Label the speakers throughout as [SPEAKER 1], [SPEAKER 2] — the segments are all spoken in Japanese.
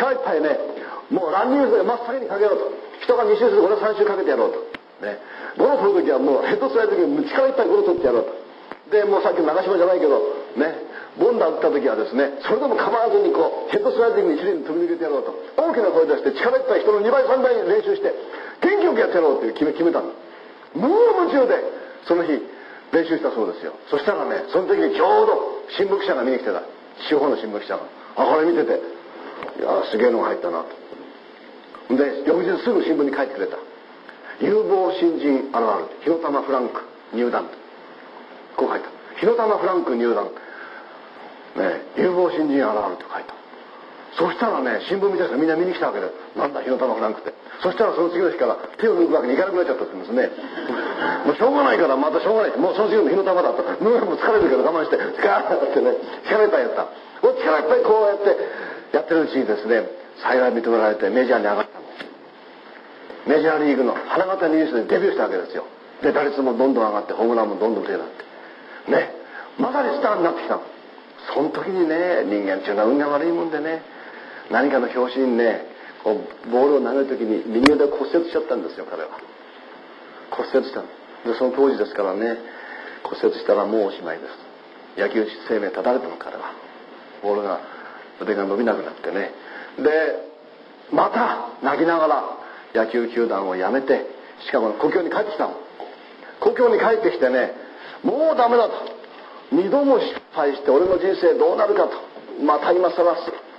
[SPEAKER 1] 力いっぱいね、もうランニングで真っ先にかけようと。人が2周する、俺は3周かけてやろうと。ね。ゴロ取るときはもうヘッドスライドの時に力いっぱいゴロ取ってやろうと。で、もうさっきの長島じゃないけど、ね、ボンダー打った時はですね、それでも構わずにこう、ヘッドスライディングに一輪飛び抜けてやろうと。大きな声出して力いっぱい人の2倍3倍に練習して、元気よくやってやろうって決めたの。無我夢中で、その日、練習したそうですよ。そしたらね、その時にちょうど新聞記者が見に来てた。地方の新聞記者が。あ、これ見てて、いやすげえのが入ったなと。で、翌日すぐ新聞に書いてくれた。有望新人あるある。火の玉フランク入団。こう書いた。火の玉フランク入団。ね、有望新人あるあるって書いた。そしたらね、新聞見た人みんな見に来たわけで、なんだ火の玉フランクって。そしたらその次の日から手を抜くわけにいかなくなっちゃったって言うんですね。もうしょうがないから、またしょうがない。もうその次の日の玉だと。もう疲れるけど我慢して、ガーってね、力いっぱいやった。もう力いっぱいこうやって、やってるうちにですね、幸い認められてメジャーに上がったの。メジャーリーグの花形ニュースでデビューしたわけですよ。で、打率もどんどん上がって、ホームランもどんどん出るようになって。ね。まさにスターになってきたの。その時にね、人間っていうのは運が悪いもんでね、何かの拍子にね、こうボールを投げる時に右腕を骨折しちゃったんですよ、彼は。骨折したの。で、その当時ですからね、骨折したらもうおしまいです。野球生命絶たれたの、彼は。ボールが、腕が伸びなくなってね。で、また泣きながら野球球団を辞めて、しかも故郷に帰ってきたの。故郷に帰ってきてね、もうダメだと。二度も失敗して俺の人生どうなるかと。また今更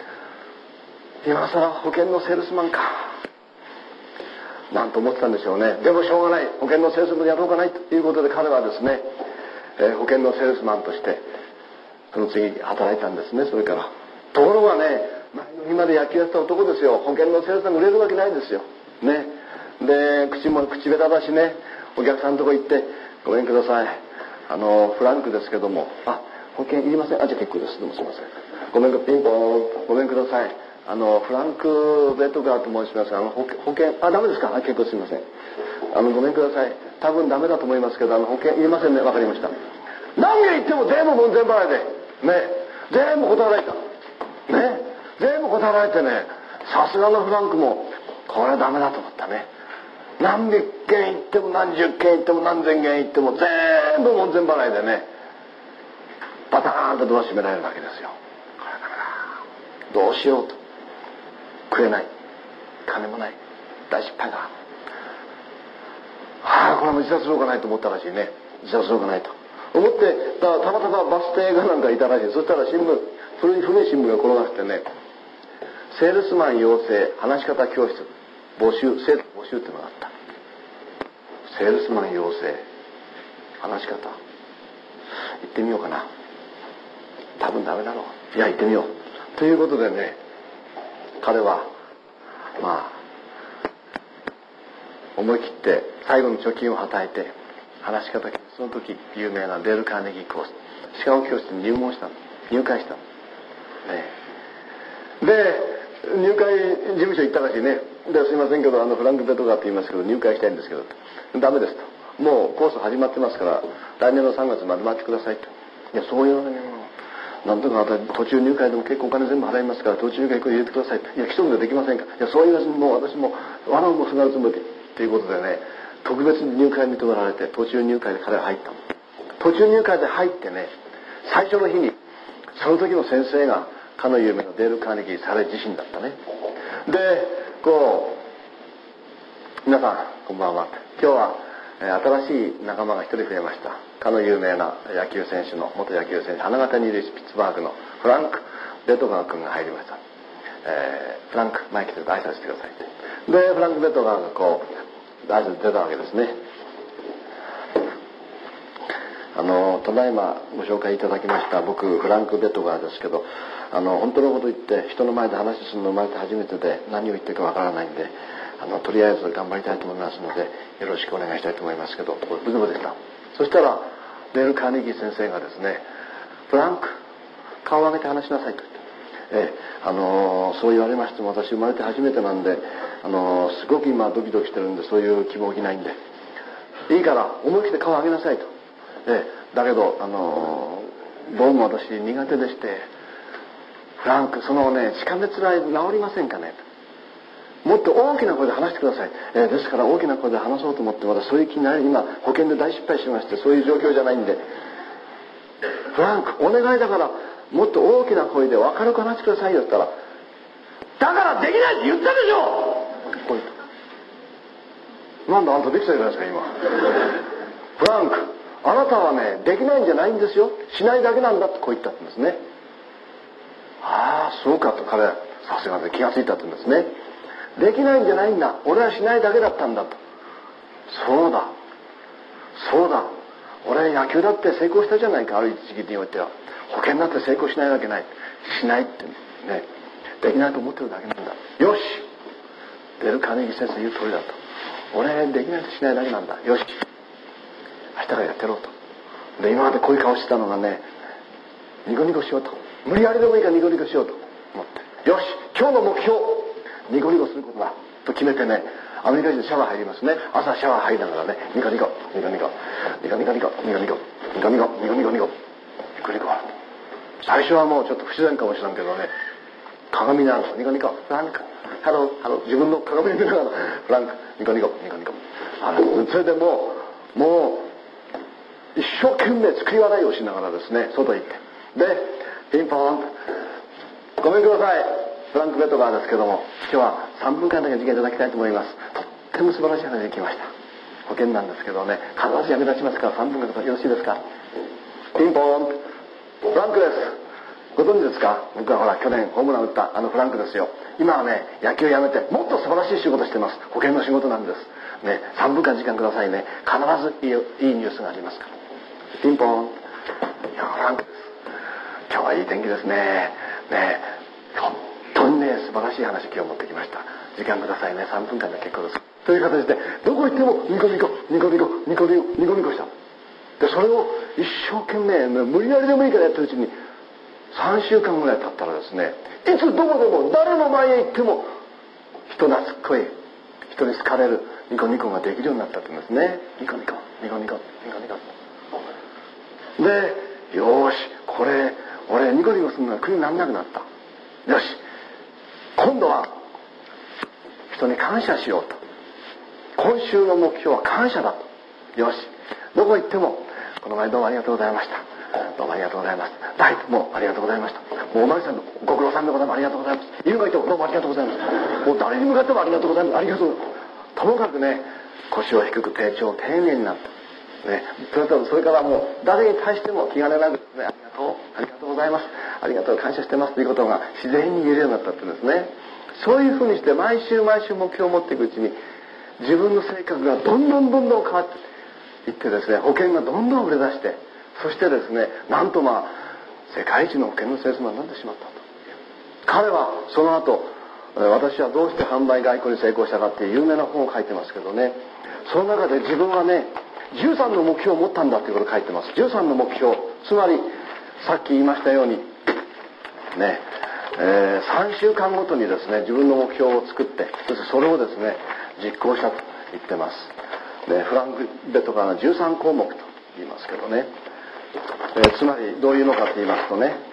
[SPEAKER 1] 保険のセールスマンか。なんと思ってたんでしょうね。でもしょうがない。保険のセールスマンやろうかないということで彼はですね、保険のセールスマンとして、その次働いたんですね、それから。ところがね、前の日まで野球やってた男ですよ。保険のセールスマン売れるわけないですよ。ね。で、口下手だしね、お客さんのとこ行って、ごめんください。フランクですけども、保険いりません。じゃあ結構です。どうもすいません。ごめんピンポーン。ごめんください。フランク・ベトガーと申しますが、保険、ダメですか？結構すいません。ごめんください。多分ダメだと思いますけど、保険いりませんね。わかりました。何件言っても全部門前払いで、ね、全部断られた。ね、全部断られてね、さすがのフランクも、これはダメだと思ったね。何百件言っても何十件言っても何千件言っても全部門前払いでね、バターンとドア閉められるわけですよ。これはダメだ。どうしようと。食えない。金もない。大失敗だ。これはもう自殺しようかないと思ったらしいね。自殺しようかないと思って、たまたまバス停がなんかいたらしい。そしたら新聞、古い新聞が転がしてね、セールスマン養成話し方教室募集、生徒募集っていうのがあった。セールスマン養成話し方行ってみようかな。多分ダメだろう。いや、行ってみよう。ということでね、彼は思い切って最後の貯金をはたいて話し方、その時有名なデール・カーネギーコース、シカゴ教室に入会したの、で入会事務所行ったらしいね。ですいませんけどフランク・ベトガーって言いますけど入会したいんですけど、ダメですと。もうコース始まってますから来年の3月まで待ってくださいと。いや、そういうなんとか途中入会でも結構お金全部払いますから途中入会入れてくださいと。いや、規則でできませんか。いや、そういうもう私も罠をもすがるつもりということでね、特別に入会認められて途中入会で彼は入ったの。途中入会で入ってね、最初の日にその時の先生がかの有名なデール・カーネギー彼自身だったね。で、皆さんこんばんは。今日は新しい仲間が一人増えました。かの有名な野球選手の元野球選手、花形にいるピッツバーグのフランク・ベトガー君が入りました。フランク、前来て挨拶してください。で、フランク・ベトガーが挨拶出たわけですね。ただいまご紹介いただきました僕フランク・ベトガーですけど、本当のこと言って人の前で話するの生まれて初めてで何を言ってるかわからないんで、とりあえず頑張りたいと思いますのでよろしくお願いしたいと思いますけど、ブズブズでした。そしたらデール・カーネギー先生がですね、フランク、顔を上げて話しなさいと言って、そう言われましても私生まれて初めてなんで、すごく今ドキドキしてるんでそういう気も起きないんで、いいから思い切って顔を上げなさいと。だけどどうも私苦手でしてフランク、そのね、しかめつらい治りませんかね。もっと大きな声で話してください。ですから大きな声で話そうと思って、まだそういう気になり、今、保険で大失敗しまして、そういう状況じゃないんで、フランク、お願いだから、もっと大きな声で明るく話してくださいよって言ったら、だからできないって言ったでしょ。こう言った。なんだあんたできたじゃないですか、今。フランク、あなたはね、できないんじゃないんですよ。しないだけなんだってこう言ったんですね。ああ、そうかと彼はさすがで気がついたって言うんですね。できないんじゃないんだ。俺はしないだけだったんだと。そうだ。そうだ。俺野球だって成功したじゃないか、ある一時期においては。保険だって成功しないわけない。しないってね。できないと思ってるだけなんだ。よし。デル・カーネギー先生言う通りだと。俺できないとしないだけなんだ。よし。明日からやってやろうと。で、今までこういう顔してたのがね、ニコニコしようと。無理やりでもいいからニコニコしようと思って。よし。今日の目標。ニコニコすることだと決めてね、アメリカ人でシャワー入りますね。朝シャワー入りながらね、ニコニコニコニコニコニコニコニコニコニコニコニコニコニコニコニコ。最初はもうちょっと不自然かもしれんけどね、鏡になるとニコニコフランクハローハロー、自分の鏡見ながらフランクニコニコニコニコ。それでもう一生懸命作り笑いをしながらですね、外行ってでピンポーン、ごめんください、フランク・ベトガーですけども、今日は3分間だけ時間いただきたいと思います。とっても素晴らしい話が来ました。保険なんですけどね、必ず役立ちますから3分間ください。よろしいですか。ピンポーン、フランクです。ご存知ですか。僕はほら去年ホームラン打ったあのフランクですよ。今はね、野球をやめてもっと素晴らしい仕事してます。保険の仕事なんですね。3分間時間くださいね。必ずいいニュースがありますから。ピンポーン、いやフランクです。今日はいい天気ですね。本当にね、素晴らしい話今日持ってきました。時間くださいね。3分間で結構です。という形でどこ行ってもニコニコニコニコニコニコニコニコした。でそれを一生懸命無理やりでもいいからやってるうちに3週間ぐらい経ったらですね、いつどこでも誰の前へ行っても人懐っこい、人に好かれるニコニコができるようになったって言うんですね。ニコニコニコニコニコニコで、よーし、これ俺ニコニコするのが苦にならなくなった。よし、今度は人に感謝しようと。今週の目標は感謝だと。よし、どこ行ってもこの前どうもありがとうございました、どうもありがとうございます、ライトもありがとうございました、もうおまりさんのご苦労さんでございます、ありがとうございます、犬がいてもどうもありがとうございます、もう誰に向かってもありがとうございます、ありがとう、ともかくね、腰を低く丁重丁寧になったね。それからもう誰に対しても気兼ねなくですね、ありがとう、ありがとうございます、ありがとう、感謝してますということが自然に言えるようになったってですね。そういうふうにして毎週毎週目標を持っていくうちに自分の性格がどんどん変わっていってですね、保険がどんどん売れ出して、そしてですね、なんと世界一の保険のセールスマンになってしまったと。彼はその後、私はどうして販売外交に成功したかっていう有名な本を書いてますけどね、その中で自分はね、13の目標を持ったんだっていうことを書いてます。13の目標、つまりさっき言いましたようにね、3週間ごとにですね、自分の目標を作って、それをですね実行したと言ってます。でフランク・ベトガーの13項目と言いますけどね、つまりどういうのかと言いますとね、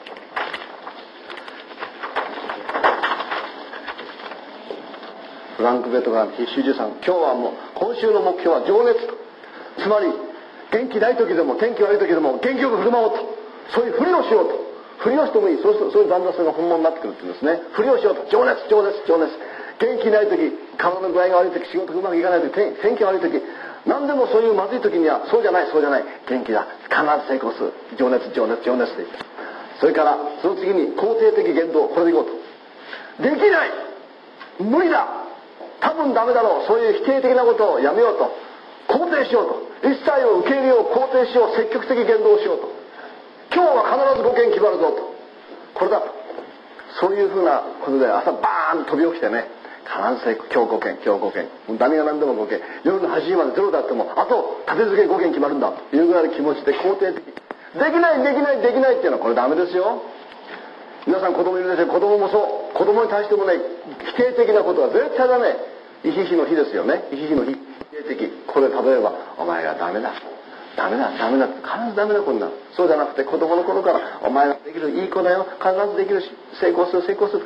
[SPEAKER 1] フランク・ベトガーの必修13、今日はもう今週の目標は情熱と、つまり元気ない時でも天気悪い時でも元気よく振る舞おうと、そういうふりをしようと、振りをしてもいい、そういうだんだんそれが本物になってくるっていうんですね。振りをしようと、情熱情熱情熱、元気ない時、体の具合が悪い時、仕事がうまくいかない時、天気悪い時、何でもそういうまずい時にはそうじゃないそうじゃない、元気だ、必ず成功する、情熱情熱情熱でいった。それからその次に肯定的言動、これでいこうと。できない、無理だ、多分ダメだろう、そういう否定的なことをやめようと、肯定しようと、一切を受け入れよう、肯定しよう、積極的言動をしようと、今日は必ず5件決まるぞと、これだと、そういうふうなことで朝バーンと飛び起きてね、必ず今日5件今日5件、何が何でも5件、夜の8時までゼロだってもあと立て続け5件決まるんだというぐらいの気持ちで肯定的、できないできないできないっていうのはこれダメですよ。皆さん子供いるでしょ。子供もそう、子供に対してもね、否定的なことは絶対だね。イヒヒの日ですよね。イヒヒの日、否定的。これ例えばお前がダメだ、 ダメだ、必ずダメだ、こんなの。そうじゃなくて、子供の頃から、お前はできる、いい子だよ、必ずできるし、成功する。